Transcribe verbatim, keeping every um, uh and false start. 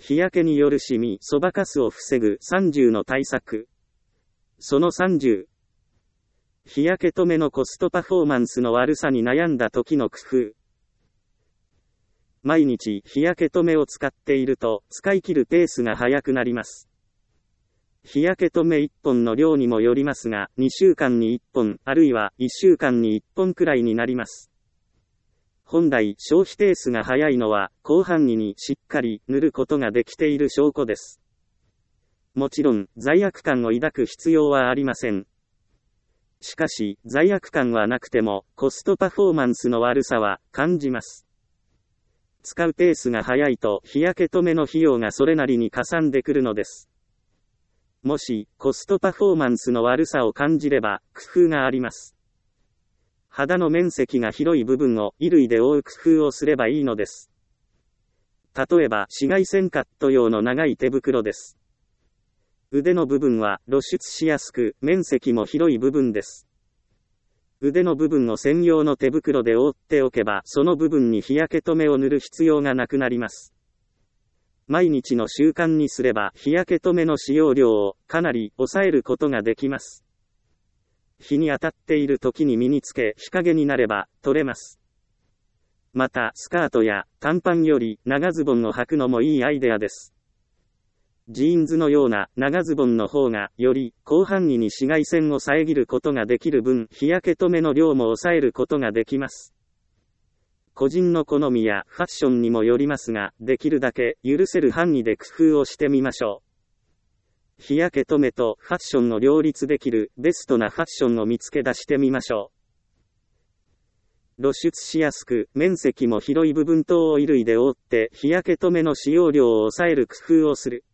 日焼けによるシミ、そばかすを防ぐさんじゅうの対策。そのさんじゅう。日焼け止めのコストパフォーマンスの悪さに悩んだ時の工夫。毎日日焼け止めを使っていると使い切るペースが速くなります。日焼け止めいっぽんの量にもよりますが、にしゅうかんにいっぽん、あるいはいっしゅうかんにいっぽんくらいになります。本来消費ペースが速いのは広範囲にしっかり塗ることができている証拠です。もちろん罪悪感を抱く必要はありません。しかし罪悪感はなくてもコストパフォーマンスの悪さは感じます。使うペースが速いと日焼け止めの費用がそれなりにかさんでくるのです。もしコストパフォーマンスの悪さを感じれば工夫があります。肌の面積が広い部分を衣類で覆う工夫をすればいいのです。例えば紫外線カット用の長い手袋です。腕の部分は露出しやすく面積も広い部分です。腕の部分を専用の手袋で覆っておけばその部分に日焼け止めを塗る必要がなくなります。毎日の習慣にすれば日焼け止めの使用量をかなり抑えることができます。日に当たっている時に身につけ日陰になれば取れます。またスカートや短パンより長ズボンを履くのもいいアイデアです。ジーンズのような長ズボンの方がより広範囲に紫外線を遮ることができる分、日焼け止めの量も抑えることができます。個人の好みやファッションにもよりますが、できるだけ許せる範囲で工夫をしてみましょう。日焼け止めとファッションを両立できるベストなファッションを見つけ出してみましょう。露出しやすく面積も広い部分等を衣類で覆って日焼け止めの使用量を抑える工夫をする。